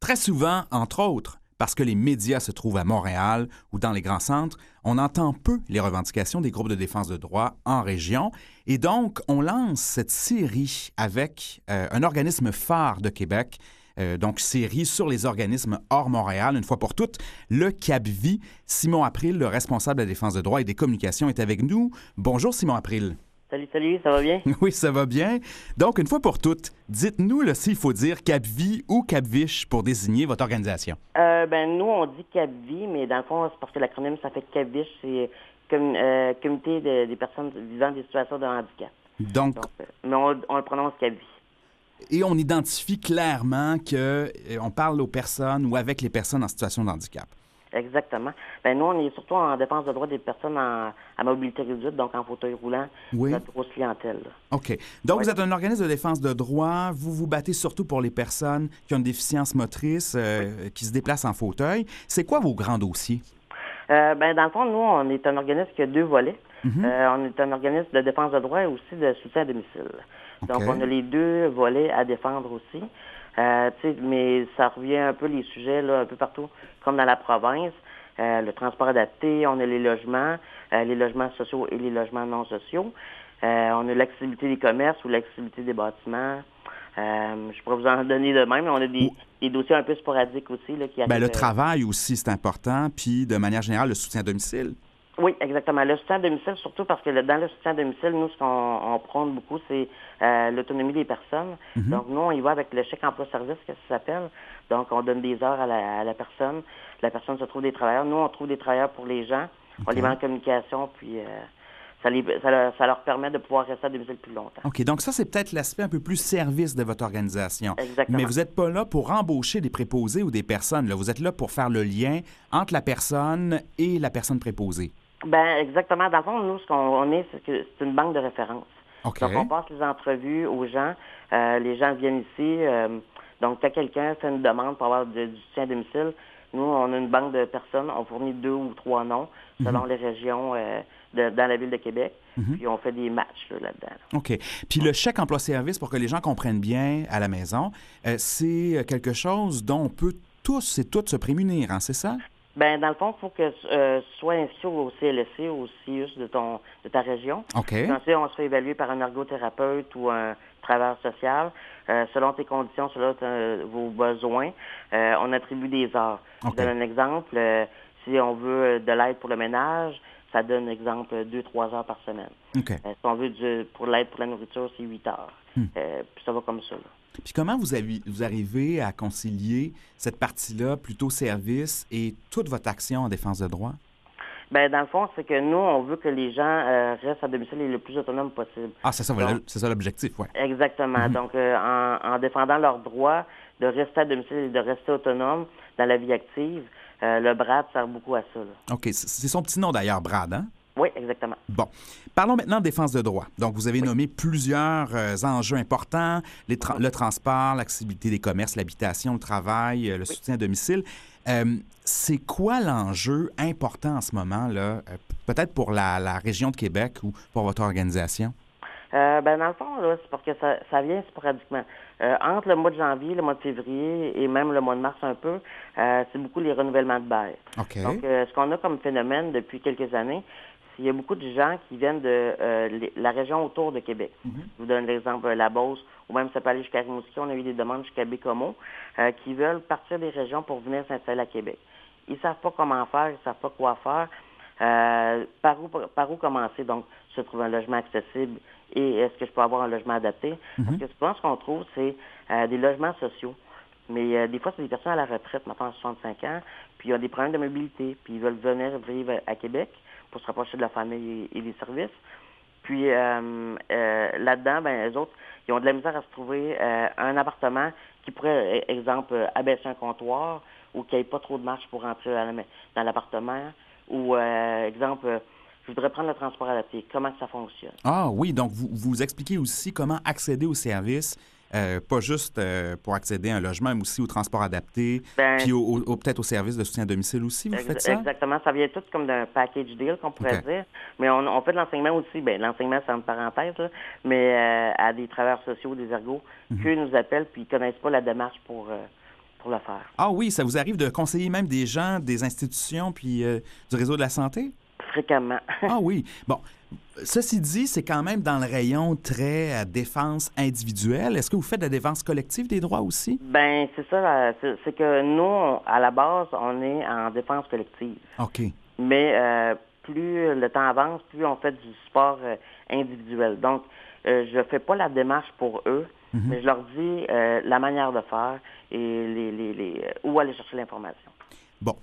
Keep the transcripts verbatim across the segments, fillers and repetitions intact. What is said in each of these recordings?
Très souvent, entre autres, parce que les médias se trouvent à Montréal ou dans les grands centres, on entend peu les revendications des groupes de défense de droits en région. Et donc, on lance cette série avec euh, un organisme phare de Québec, euh, donc série sur les organismes hors Montréal, une fois pour toutes, le CAPVI. Simon April, le responsable de la défense de droits et des communications, est avec nous. Bonjour, Simon April. Salut, salut, ça va bien? Oui, ça va bien. Donc, une fois pour toutes, dites-nous là, s'il faut dire CAPVI ou CAPVICH pour désigner votre organisation. Euh, ben, nous, on dit CAPVI, mais dans le fond, c'est parce que l'acronyme, ça fait CAPVICH, c'est com- euh, Comité de- des personnes vivant des situations de handicap. Donc, Donc, euh, mais on, on le prononce CAPVI. et on identifie clairement qu'on parle aux personnes ou avec les personnes en situation de handicap. Exactement. Ben, nous, on est surtout en défense de droits des personnes en, à mobilité réduite, donc en fauteuil roulant, Oui. notre grosse clientèle. Là. OK. Donc, Oui. vous êtes un organisme de défense de droits. Vous vous battez surtout pour les personnes qui ont une déficience motrice, euh, qui se déplacent en fauteuil. C'est quoi vos grands dossiers? Euh, ben, dans le fond, nous, on est un organisme qui a deux volets. Mm-hmm. Euh, on est un organisme de défense de droits et aussi de soutien à domicile. Donc, OK. on a les deux volets à défendre aussi. Euh, tu sais, mais ça revient un peu les sujets là, un peu partout, comme dans la province. Euh, le transport adapté, on a les logements, euh, les logements sociaux et les logements non sociaux. Euh, on a l'accessibilité des commerces ou l'accessibilité des bâtiments. Euh, je pourrais vous en donner de même, mais on a des, des dossiers un peu sporadiques aussi là, qui arrivent. Bien, le euh, travail aussi, c'est important. Puis, de manière générale, le soutien à domicile. Oui, exactement. Le soutien à domicile, surtout parce que le- dans le soutien à domicile, nous, ce qu'on on prône beaucoup, c'est euh, l'autonomie des personnes. Mm-hmm. Donc, nous, on y va avec le chèque emploi-service, que ça s'appelle. Donc, on donne des heures à la, à la personne. La personne se trouve des travailleurs. Nous, on trouve des travailleurs pour les gens. On OK. les met en communication, puis euh, ça, les, ça, leur, ça leur permet de pouvoir rester à domicile plus longtemps. OK. Donc, ça, c'est peut-être l'aspect un peu plus service de votre organisation. Exactement. Mais vous n'êtes pas là pour embaucher des préposés ou des personnes. Là. Vous êtes là pour faire le lien entre la personne et la personne préposée. Ben exactement. Dans le fond, nous, ce qu'on on est, c'est que c'est une banque de référence. OK. Donc, on passe les entrevues aux gens. Euh, les gens viennent ici. Euh, donc, quand quelqu'un fait une demande pour avoir de- du soutien à domicile, nous, on a une banque de personnes. On fournit deux ou trois noms selon Mhm. les régions euh, de- dans la ville de Québec. Mhm. Puis, on fait des matchs là, là-dedans. là. OK. Puis le chèque emploi-service, pour que les gens comprennent bien à la maison, euh, c'est quelque chose dont on peut tous et toutes se prémunir, hein, c'est ça? Ben dans le fond, il faut que euh, tu sois inscrit au C L S C, au C I U S de, ton, de ta région. OK. Puis ensuite, on se fait évaluer par un ergothérapeute ou un travailleur social. Euh, selon tes conditions, selon euh, vos besoins, euh, on attribue des heures. OK. Je donne un exemple. Euh, si on veut de l'aide pour le ménage, ça donne, exemple, deux, trois heures par semaine. OK. Euh, si on veut du, pour l'aide pour la nourriture, c'est huit heures. Hmm. Euh, puis ça va comme ça. Là. Puis comment vous, avez, vous arrivez à concilier cette partie-là, plutôt service, et toute votre action en défense de droit? Ben dans le fond, c'est que nous, on veut que les gens euh, restent à domicile et le plus autonome possible. Ah, c'est ça, Donc, voilà, c'est ça l'objectif, oui. Exactement. Mhm. Donc, euh, en, en défendant leur droit de rester à domicile et de rester autonome dans la vie active, euh, le BRAD sert beaucoup à ça. Là. OK. C'est c'est son petit nom d'ailleurs, Brad, hein? Oui, exactement. Bon. Parlons maintenant de défense de droit. Donc, vous avez Oui. nommé plusieurs euh, enjeux importants, les tra- le transport, l'accessibilité des commerces, l'habitation, le travail, euh, le soutien à domicile. Euh, c'est quoi l'enjeu important en ce moment, là, euh, peut-être pour la, la région de Québec ou pour votre organisation? Euh, ben dans le fond, là, c'est parce que ça, ça vient sporadiquement. Euh, entre le mois de janvier, le mois de février et même le mois de mars un peu, euh, c'est beaucoup les renouvellements de bail. OK. Donc, euh, ce qu'on a comme phénomène depuis quelques années, c'est qu'il y a beaucoup de gens qui viennent de euh, les- la région autour de Québec. Mhm. Je vous donne l'exemple, la Beauce, ou même ça peut aller jusqu'à Rimouski. On a eu des demandes jusqu'à Bécomo, euh, qui veulent partir des régions pour venir s'installer à Québec. Ils ne savent pas comment faire, ils ne savent pas quoi faire. Euh, par où par où commencer? Donc, se trouver un logement accessible et est-ce que je peux avoir un logement adapté? Parce Mhm. que souvent, ce qu'on trouve, c'est euh, des logements sociaux. Mais euh, des fois, c'est des personnes à la retraite, maintenant à soixante-cinq ans, puis ils ont des problèmes de mobilité, puis ils veulent venir vivre à Québec pour se rapprocher de la famille et, et des services. Puis euh, euh, là-dedans, ben les autres, ils ont de la misère à se trouver euh, un appartement qui pourrait, e- exemple, euh, abaisser un comptoir ou qu'il n'y ait pas trop de marche pour rentrer à la ma- dans l'appartement. Ou, euh, exemple, euh, je voudrais prendre le transport adapté. Comment que ça fonctionne? Ah oui, donc vous, vous expliquez aussi comment accéder aux services, euh, pas juste euh, pour accéder à un logement, mais aussi au transport adapté, Ben, puis au, au- au- peut-être au service de soutien à domicile aussi, vous Ex- faites ça? Exactement. Ça vient tout comme d'un package deal, qu'on pourrait OK. dire. Mais on, on fait de l'enseignement aussi. Ben, l'enseignement, c'est en parenthèse, là, mais euh, à des travailleurs sociaux, des ergots, Mhm. qu'eux nous appellent puis ils connaissent pas la démarche pour, euh, pour le faire. Ah oui, ça vous arrive de conseiller même des gens, des institutions, puis euh, du réseau de la santé? Fréquemment. Ah oui. Bon, ceci dit, c'est quand même dans le rayon très à défense individuelle. Est-ce que vous faites de la défense collective des droits aussi? Ben c'est ça, euh, c'est, c'est que nous, on- à la base, on est en défense collective. OK. Mais euh, plus le temps avance, plus on fait du support euh, individuel. Donc, euh, je fais pas la démarche pour eux, Mhm. mais je leur dis euh, la manière de faire et les, les, les, euh, où aller chercher l'information. Bon.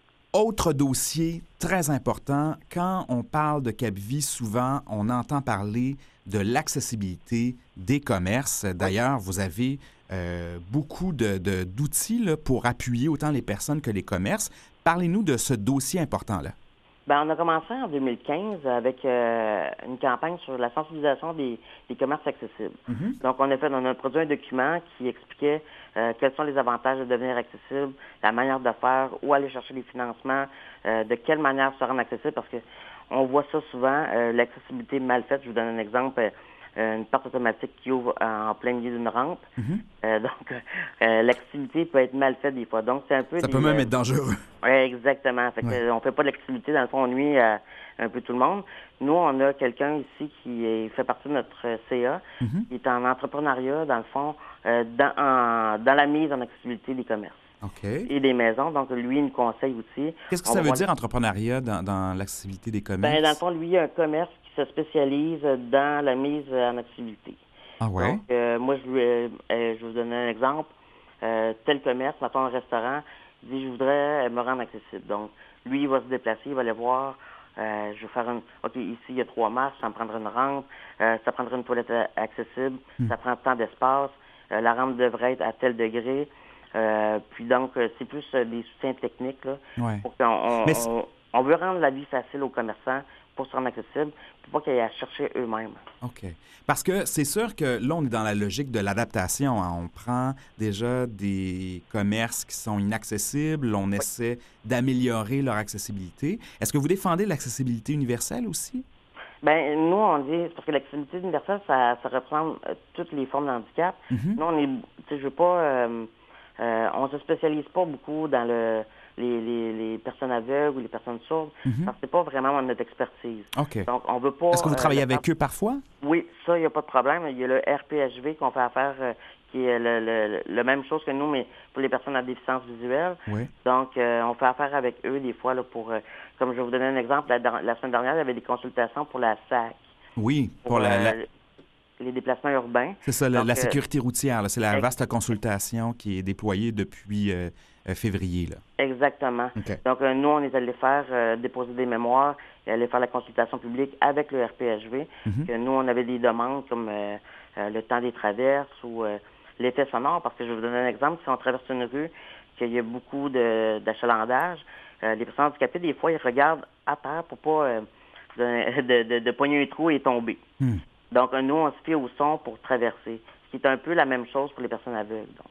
Autre dossier très important, quand on parle de Cap-Vie, souvent, on entend parler de l'accessibilité des commerces. D'ailleurs, vous avez euh, beaucoup de, de- d'outils là, pour appuyer autant les personnes que les commerces. Parlez-nous de ce dossier important-là. Ben, on a commencé en deux mille quinze avec euh, une campagne sur la sensibilisation des, des commerces accessibles. Mhm. Donc, on a fait, on a produit un document qui expliquait euh, quels sont les avantages de devenir accessible, la manière de faire, où aller chercher les financements, euh, de quelle manière se rendre accessible, parce que on voit ça souvent, euh, l'accessibilité mal faite. Je vous donne un exemple. euh, une porte automatique qui ouvre en plein milieu d'une rampe. Mhm. Euh, donc, euh, l'accessibilité peut être mal faite des fois. Donc, c'est un peu Ça des, peut même euh, être dangereux. ouais, exactement. Fait que, Ouais. euh, on fait pas de l'accessibilité, dans le fond, on nuit à un peu tout le monde. Nous, on a quelqu'un ici qui est- fait partie de notre euh, C A, Mhm. qui est en entrepreneuriat, dans le fond, euh, dans, en- dans la mise en accessibilité des commerces OK. et des maisons. Donc, lui, il nous conseille aussi. Qu'est-ce que On ça va veut voir- dire, entrepreneuriat, dans, dans l'accessibilité des commerces? Ben, dans le fond, lui, il a un commerce qui se spécialise dans la mise en accessibilité. Ah ouais? Donc, euh, moi, je, lui, euh, euh, je vais vous donner un exemple. Euh, tel commerce, mettons un restaurant, il dit, je voudrais euh, me rendre accessible. Donc, lui, il va se déplacer, il va aller voir, euh, je vais faire une... OK, ici, il y a trois marches, ça me prendrait une rampe, euh, ça prendrait une toilette euh, accessible, Hmm. ça prend tant d'espace, euh, la rampe devrait être à tel degré. Euh, puis donc, euh, c'est plus euh, des soutiens techniques, là, Ouais. pour qu'on on, Mais c'est- on, on veut rendre la vie facile aux commerçants pour se rendre accessible, pour pas qu'ils aient à chercher eux-mêmes. OK. Parce que c'est sûr que là, on est dans la logique de l'adaptation, hein. On prend déjà des commerces qui sont inaccessibles, on essaie d'améliorer leur accessibilité. Est-ce que vous défendez l'accessibilité universelle aussi? Ben nous, on dit, parce que l'accessibilité universelle, ça, ça reprend euh, toutes les formes de handicap. Mhm. Nous, on est, tu sais, je veux pas, euh, euh, on se spécialise pas beaucoup dans le les, les, les personnes aveugles ou les personnes sourdes, Mhm. parce que c'est pas vraiment notre expertise. OK. Donc, on veut pas... Est-ce que vous euh, travaillez le avec eux parfois? Oui, ça, il n'y a pas de problème. Il y a le R P H V qu'on fait affaire, euh, qui est le, le, le même chose que nous, mais pour les personnes à déficience visuelle. Oui. Donc, euh, on fait affaire avec eux des fois là, pour, euh, comme je vais vous donner un exemple, la, la semaine dernière, il y avait des consultations pour la S A C, Oui, pour, pour la, la- euh, les déplacements urbains. c'est ça, la, Donc, la euh, sécurité routière, là. C'est la ex- vaste consultation qui est déployée depuis euh, euh, février, là. Exactement. OK. Donc, euh, nous, on est allé faire, euh, déposer des mémoires et aller faire la consultation publique avec le R P H V. Mhm. Que nous, on avait des demandes comme euh, euh, le temps des traverses ou euh, l'effet sonore, parce que je vais vous donner un exemple. Si on traverse une rue, qu'il y a beaucoup de, d'achalandage, euh, les personnes handicapées, des fois, ils regardent à terre pour pas euh, de, de, de, de pogner un trou et tomber. Hmm. Donc, euh, nous, on se fie au son pour traverser, ce qui est un peu la même chose pour les personnes aveugles. Donc.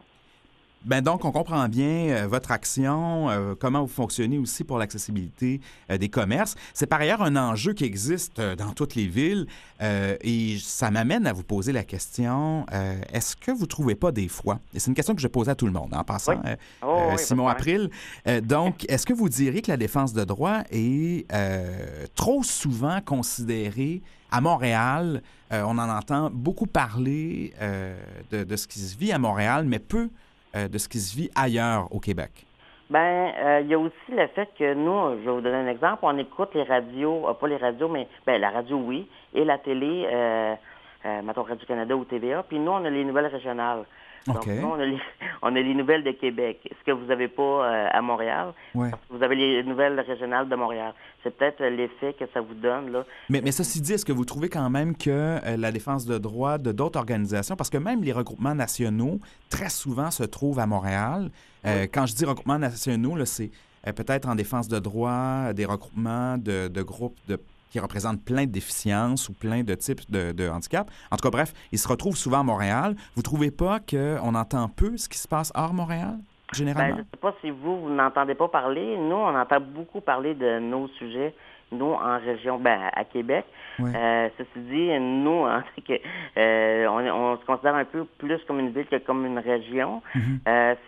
Ben donc, on comprend bien euh, votre action, euh, comment vous fonctionnez aussi pour l'accessibilité euh, des commerces. C'est par ailleurs un enjeu qui existe euh, dans toutes les villes euh, et ça m'amène à vous poser la question, euh, est-ce que vous ne trouvez pas des fois, et c'est une question que je pose à tout le monde en passant, Oui. euh, Oh, euh, oui, pas de Simon problème. April, euh, donc, est-ce que vous diriez que la défense de droit est euh, trop souvent considérée à Montréal? Euh, on en entend beaucoup parler euh, de, de ce qui se vit à Montréal, mais peu euh, de ce qui se vit ailleurs au Québec. Ben, euh, il y a aussi le fait que nous, je vais vous donner un exemple, on écoute les radios, euh, pas les radios, mais ben la radio, oui, et la télé, euh, euh, mettons Radio-Canada ou T V A, puis nous, on a les nouvelles régionales. Donc, OK. nous, on a, les, on a les nouvelles de Québec, ce que vous n'avez pas euh, à Montréal. Ouais. Parce que vous avez les nouvelles régionales de Montréal. C'est peut-être euh, l'effet que ça vous donne, là. Mais, mais ceci dit, est-ce que vous trouvez quand même que euh, la défense de droit de d'autres organisations, parce que même les regroupements nationaux, très souvent se trouvent à Montréal. Euh, Quand je dis regroupements nationaux, là, c'est euh, peut-être en défense de droit, euh, des regroupements de, de groupes de, qui représentent plein de déficiences ou plein de types de, de handicaps. En tout cas, bref, ils se retrouvent souvent à Montréal. Vous ne trouvez pas qu'on entend peu ce qui se passe hors Montréal, Ben, généralement? je ne sais pas si vous, vous n'entendez pas parler. Nous, on entend beaucoup parler de nos sujets, nous, en région, ben, à Québec. Ouais. Euh, ceci dit, nous, hein, c'est que, euh, on, on se considère un peu plus comme une ville que comme une région. Mhm. Euh, c'est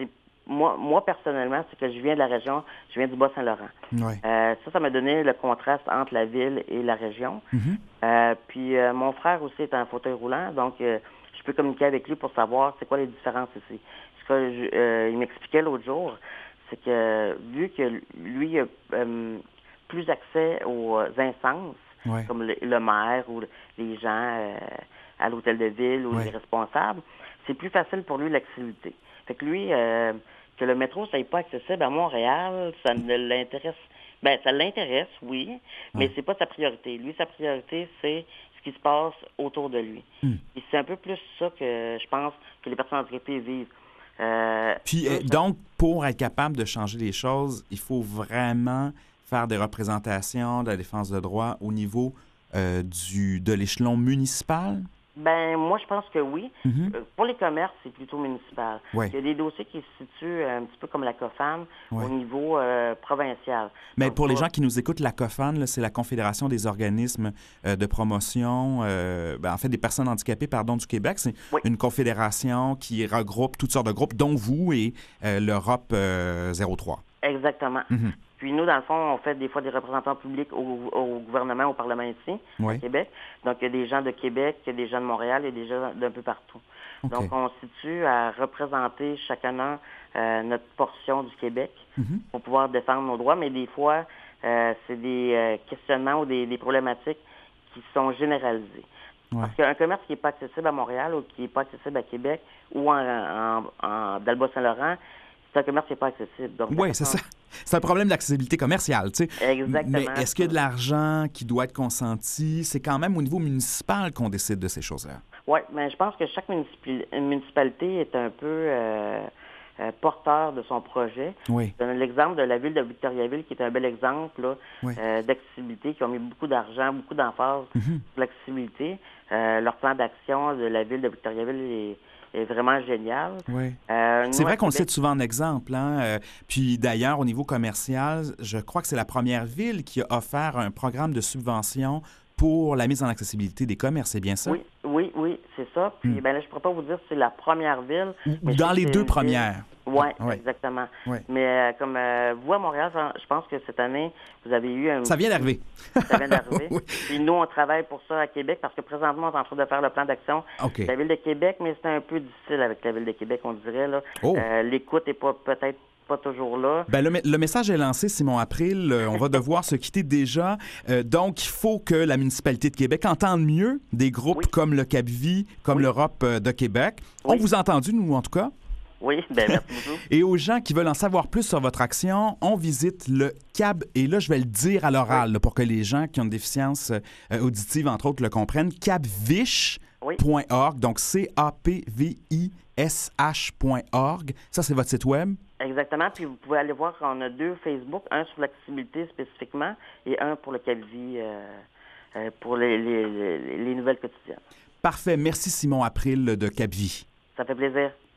moi, moi, personnellement, c'est que je viens de la région, je viens du Bas-Saint-Laurent. Ouais. Euh, ça, ça m'a donné le contraste entre la ville et la région. Mm-hmm. Euh, puis euh, mon frère aussi est en fauteuil roulant, donc euh, je peux communiquer avec lui pour savoir c'est quoi les différences ici. Ce que je, euh, il m'expliquait l'autre jour, c'est que vu que lui a euh, plus accès aux instances, Ouais. comme le, le maire ou les gens euh, à l'hôtel de ville ou Ouais. les responsables, c'est plus facile pour lui l'accessibilité. Fait que lui, euh, que le métro soit pas accessible à Montréal, ça ne l'intéresse. Ben, ça l'intéresse, oui, mais Ouais. c'est pas sa priorité. Lui, sa priorité, c'est ce qui se passe autour de lui. Mm. Et c'est un peu plus ça que je pense que les personnes handicapées vivent. Euh, Puis, eux, euh, ça- donc, pour être capable de changer les choses, il faut vraiment faire des représentations de la défense de droit au niveau euh, du, de l'échelon municipal? Ben, moi, je pense que oui. Mhm. Euh, Pour les commerces, c'est plutôt municipal. Ouais. Il y a des dossiers qui se situent euh, un petit peu comme la COFAM Ouais. au niveau euh, provincial. Mais Donc, pour les pour- gens qui nous écoutent, la COFAN, là, c'est la Confédération des organismes euh, de promotion, euh, ben, en fait, des personnes handicapées, pardon, du Québec. C'est Oui. une confédération qui regroupe toutes sortes de groupes, dont vous et euh, l'Europe euh, zéro trois. Exactement. Mhm. Puis nous, dans le fond, on fait des fois des représentants publics au, au gouvernement, au Parlement ici, Oui. au Québec. Donc, il y a des gens de Québec, il y a des gens de Montréal, il y a des gens d'un peu partout. OK. Donc, on se situe à représenter chacun euh, notre portion du Québec Mhm. pour pouvoir défendre nos droits. Mais des fois, euh, c'est des euh, questionnements ou des, des problématiques qui sont généralisées. Ouais. Parce qu'un commerce qui n'est pas accessible à Montréal ou qui n'est pas accessible à Québec ou en, en, en, dans le Bas-Saint-Laurent, c'est un commerce qui n'est pas accessible. Donc, Oui, la c'est personne- ça. C'est un problème d'accessibilité commerciale, tu sais. Exactement. Mais est-ce qu'il y a de l'argent qui doit être consenti? C'est quand même au niveau municipal qu'on décide de ces choses-là. Oui, mais je pense que chaque municipi- municipalité est un peu euh, euh, porteur de son projet. Oui. Je donne l'exemple de la ville de Victoriaville, qui est un bel exemple là, Oui. euh, d'accessibilité, qui ont mis beaucoup d'argent, beaucoup d'emphase Mhm. sur l'accessibilité. Euh, leur plan d'action de la ville de Victoriaville est, est vraiment génial. Oui. Euh, nous, C'est à vrai qu'on le Québec- cite souvent en exemple. Hein? Euh, puis d'ailleurs, au niveau commercial, je crois que c'est la première ville qui a offert un programme de subvention pour la mise en accessibilité des commerces. C'est bien ça? Oui, oui, oui, c'est ça. Puis Hmm. ben là, je ne pourrais pas vous dire si c'est la première ville. Ou, mais ou je dans sais les que c'est deux une ville- premières. Oui, Ouais. exactement. Ouais. Mais euh, comme euh, vous, à Montréal, je je pense que cette année, vous avez eu un... Ça vient d'arriver. Ça vient d'arriver. Oui. Puis nous, on travaille pour ça à Québec parce que présentement, on est en train de faire le plan d'action OK. de la Ville de Québec, mais c'est un peu difficile avec la Ville de Québec, on dirait. Là. Oh. Euh, l'écoute n'est pas peut-être pas toujours là. Ben, le, me- le message est lancé, Simon April. Euh, on va devoir se quitter déjà. Euh, donc, il faut que la municipalité de Québec entende mieux des groupes Oui. comme le CAPVI, comme Oui. l'Europe euh, de Québec. Oui. On vous a entendu, nous, en tout cas. Oui, ben merci beaucoup. Et aux gens qui veulent en savoir plus sur votre action, on visite le C A B, et là, je vais le dire à l'oral là, pour que les gens qui ont une déficience euh, auditive, entre autres, le comprennent, cabvish point org, donc C A P V I S H point org. Ça, c'est votre site web? Exactement. Puis vous pouvez aller voir qu'on a deux Facebook, un sur l'accessibilité spécifiquement et un pour le CAPVI, euh, euh, pour les, les, les, les nouvelles quotidiennes. Parfait. Merci, Simon April de CAPVI. Ça fait plaisir.